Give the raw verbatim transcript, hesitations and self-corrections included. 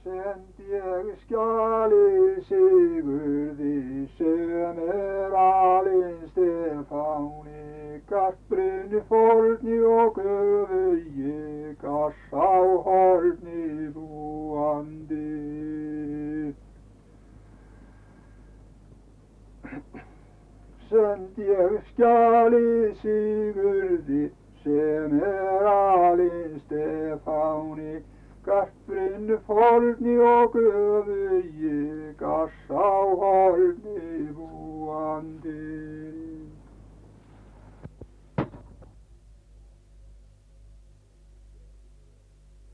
Send ég skjali Sigurði sem er alinn Stefáni, gartbrunni forni og göfugi, gass á horni búandi. Send ég skjali Sigurði sem er alinn Stefáni, gartbrunni forni og göfugi, gass á horni